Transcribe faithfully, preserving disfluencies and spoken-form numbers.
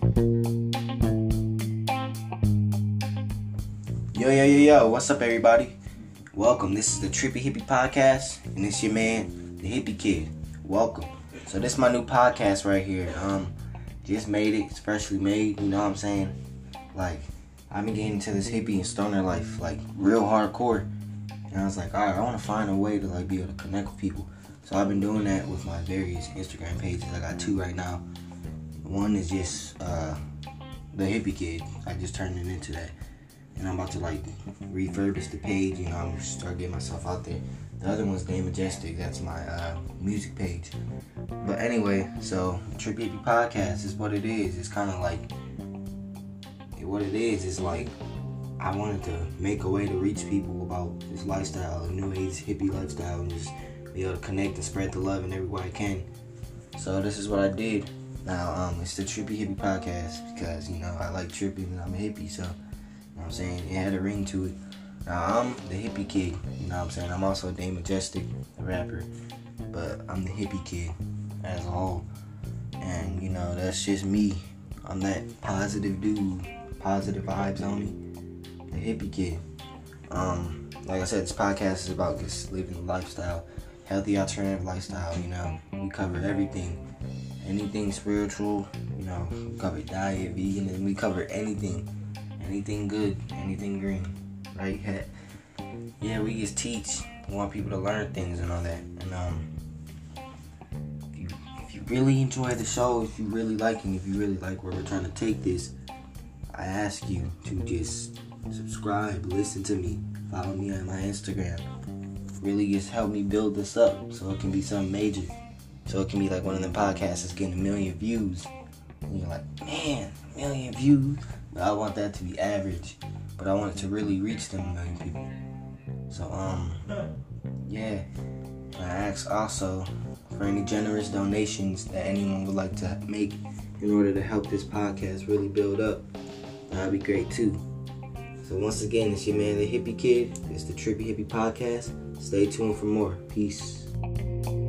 Yo, yo, yo, yo, what's up, everybody? Welcome. This is the Trippy Hippie Podcast, and it's your man, the Hippie Kid. Welcome. So this is my new podcast right here. Um, just made it. It's freshly made. You know what I'm saying? Like, I've been getting into this hippie and stoner life, like, real hardcore. And I was like, all right, I want to find a way to, like, be able to connect with people. So I've been doing that with my various Instagram pages. I got two right now. One is just uh, the Hippie Kid. I just turned it into that. And I'm about to, like, refurbish the page. You know, I'm going to start getting myself out there. The other one's Day Majestic. That's my uh, music page. But anyway, so Trippy Hippie Podcast is what it is. It's kind of like, what it is is like, I wanted to make a way to reach people about this lifestyle, a new age hippie lifestyle, and just be able to connect and spread the love in every way I can. So this is what I did. Now, um, it's the Trippy Hippie Podcast because, you know, I like tripping and I'm a hippie, so, you know what I'm saying, it had a ring to it. Now, I'm the Hippie Kid, you know what I'm saying, I'm also Day Majestic, the rapper, but I'm the Hippie Kid as a whole, and, you know, that's just me. I'm that positive dude, positive vibes on me, the Hippie Kid. Um, like I said, this podcast is about just living the lifestyle, healthy alternative lifestyle, you know, we cover everything, anything spiritual, you know, we cover diet, vegan, and we cover anything, anything good, anything green, right? Yeah, we just teach, we want people to learn things and all that, and um, if you, if you really enjoy the show, if you really like it, if you really like where we're trying to take this, I ask you to just subscribe, listen to me, follow me on my Instagram. Really just help me build this up so it can be something major. So it can be like one of them podcasts that's getting a million views. And you're like, man, a million views? But I want that to be average. But I want it to really reach them a million people. So, um, yeah. I ask also for any generous donations that anyone would like to make in order to help this podcast really build up. That'd be great too. So once again, it's your man, the Hippie Kid. It's the Trippy Hippie Podcast. Stay tuned for more. Peace.